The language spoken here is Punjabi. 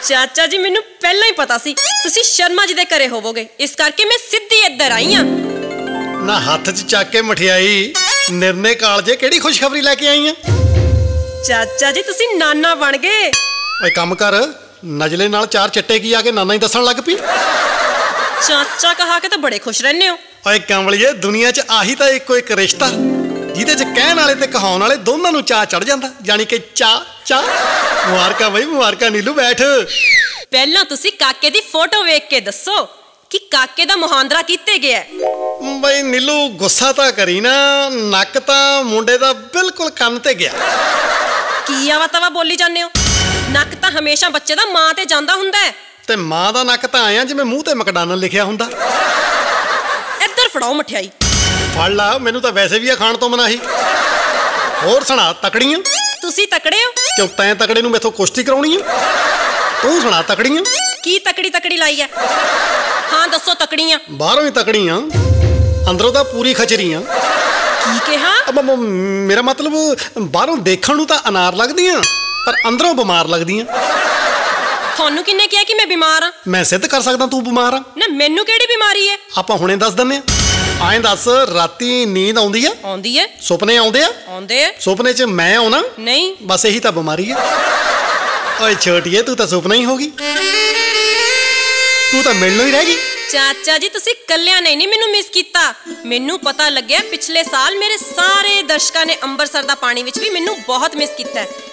ਚਾਚਾ ਜੀ ਮੈਨੂੰ ਪਹਿਲਾਂ ਹੀ ਪਤਾ ਸੀ ਤੁਸੀਂ ਸ਼ਰਮਾ ਜੀ ਦੇ ਘਰੇ ਹੋਵੋਗੇ, ਇਸ ਕਰਕੇ ਮੈਂ ਸਿੱਧੀ ਇੱਧਰ ਆਈ ਆ। ਨਾ ਹੱਥ 'ਚ ਚੱਕ ਕੇ ਮਠਿਆਈ ਨਿਰਨੇ ਕਾਲਜੇ ਕਿਹੜੀ ਖੁਸ਼ਖਬਰੀ ਲੈ ਕੇ ਆਈ ਆ? ਚਾਚਾ ਜੀ ਤੁਸੀਂ ਨਾਨਾ ਬਣ ਗਏ। ਓਏ ਕੰਮ ਕਰ, ਨਜਲੇ ਨਾਲ ਚਾਰ ਚੱਟੇ ਕੀ ਆ ਕੇ ਨਾਨਾ ਹੀ ਦੱਸਣ ਲੱਗ ਪਈ। ਚਾਚਾ ਕਹਾ ਕੇ ਤਾਂ ਬੜੇ ਖੁਸ਼ ਰਹਿੰਦੇ ਹੋ। ਓਏ ਕਮਲੀਏ, ਦੁਨੀਆ 'ਚ ਆਹੀ ਤਾਂ ਇੱਕੋ ਇੱਕ ਰਿਸ਼ਤਾ ਜਿਹਦੇ 'ਚ ਕਹਿਣ ਵਾਲੇ ਤੇ ਕਹਾਉਣ ਵਾਲੇ ਦੋਨਾਂ ਨੂੰ ਚਾਅ ਚੜ ਜਾਂਦਾ, ਯਾਨੀ ਕਿ ਚਾਅ। ਮੁਬਾਰਕਾਂ ਬਈ, ਮੁਬਾਰਕਾਂ। ਨੀਲੂ ਬੈਠ। ਪਹਿਲਾਂ ਤੁਸੀਂ ਕਾਕੇ ਦੀ ਫੋਟੋ ਵੇਖ ਕੇ ਦੱਸੋ ਕਿ ਕਾਕੇ ਦਾ ਮੁਹਾਂਦਰਾ ਕੀਤੇ ਗਿਆ। ਬਈ ਨੀਲੂ, ਗੁੱਸਾ ਤਾਂ ਕਰੀ ਨਾ, ਨੱਕ ਤਾਂ ਮੁੰਡੇ ਦਾ ਬਿਲਕੁਲ ਕੰਨ ਤੇ ਗਿਆ। ਕੀ ਆਵਾ ਤਵਾ ਬੋਲੀ ਜਾਂਦੇ ਹੋ? ਨੱਕ ਤਾਂ ਹਮੇਸ਼ਾ ਬੱਚੇ ਦਾ ਮਾਂ ਤੇ ਜਾਂਦਾ ਹੁੰਦਾ ਹੈ। ਤੇ ਮਾਂ ਦਾ ਨੱਕ ਤਾਂ ਆਇਆ ਜਿਵੇਂ ਮੂੰਹ ਤੇ ਮੈਕਡੋਨਲਡ ਲਿਖਿਆ ਹੁੰਦਾ। ਇੱਧਰ ਫੜਾਓ ਮਠਿਆਈ। ਫੜ ਲਾ, ਮੈਨੂੰ ਤਾਂ ਵੈਸੇ ਵੀ ਆ ਖਾਣ ਤੋਂ ਮਨਾਹੀ। ਹੋਰ ਸੁਣਾ, ਤਕੜੀਆਂ? ਤੁਸੀਂ ਤਕੜੇ ਹੋ? ਕਿਉਂ ਤੈਂ ਤਕੜੇ ਨੂੰ ਮੈਥੋਂ ਕੁਸ਼ਤੀ ਕਰਾਉਣੀ ਆ? ਤੂੰ ਸੁਣਾ, ਤਕੜੀਆਂ? ਕੀ ਤਕੜੀ ਲਾਈ ਹੈ? ਹਾਂ ਦੱਸੋ ਤਕੜੀਆਂ। ਬਾਹਰੋਂ ਹੀ ਤਕੜੀਆਂ, ਅੰਦਰੋਂ ਤਾਂ ਪੂਰੀ ਖਚਰੀਆਂ। ਕੀ ਕਿਹਾ? ਮੇਰਾ ਮਤਲਬ ਬਾਹਰੋਂ ਦੇਖਣ ਨੂੰ ਤਾਂ ਅਨਾਰ ਲੱਗਦੀਆਂ ਪਰ ਅੰਦਰੋਂ ਬਿਮਾਰ ਲੱਗਦੀਆਂ। ਤੁਹਾਨੂੰ ਕਿੰਨੇ ਕਿਹਾ ਕਿ ਮੈਂ ਬਿਮਾਰ ਆ? ਮੈਂ ਸਿੱਧ ਕਰ ਸਕਦਾ ਤੂੰ ਬਿਮਾਰ ਆ। ਨਾ ਮੈਨੂੰ ਕਿਹੜੀ ਬਿਮਾਰੀ ਹੈ? ਆਪਾਂ ਹੁਣੇ ਦੱਸ ਦਿੰਨੇ ਆ। ਐਂ ਦੱਸ, ਰਾਤੀ ਨੀਂਦ ਆਉਂਦੀ ਆ? ਆਉਂਦੀ ਹੈ। ਸੁਪਨੇ ਆਉਂਦੇ ਆ? ਆਉਂਦੇ ਆ। ਸੁਪਨੇ 'ਚ ਮੈਂ ਆਉਣਾ? ਨਹੀਂ। ਬਸ ਇਹੀ ਤਾਂ ਬਿਮਾਰੀ ਆ। ਓਏ ਛੋਟੀਏ, ਤੂੰ ਤਾਂ ਸੁਪਨਾ ਹੀ ਹੋ ਗਈ, ਤੂੰ ਤਾਂ ਮਿਲਣੋਂ ਹੀ ਰਹਿ ਗਈ। ਚਾਚਾ ਜੀ ਤੁਸੀਂ ਕੱਲਿਆਂ ਨੇ ਨਹੀਂ ਮੈਨੂੰ ਮਿਸ ਕੀਤਾ। ਮੈਨੂੰ ਪਤਾ ਲੱਗਿਆ ਪਿਛਲੇ ਸਾਲ ਮੇਰੇ ਸਾਰੇ ਦਰਸ਼ਕਾਂ ਨੇ ਅੰਮ੍ਰਿਤਸਰ ਦਾ ਪਾਣੀ ਵਿੱਚ ਵੀ ਮੈਨੂੰ ਬਹੁਤ ਮਿਸ ਕੀਤਾ ਹੈ।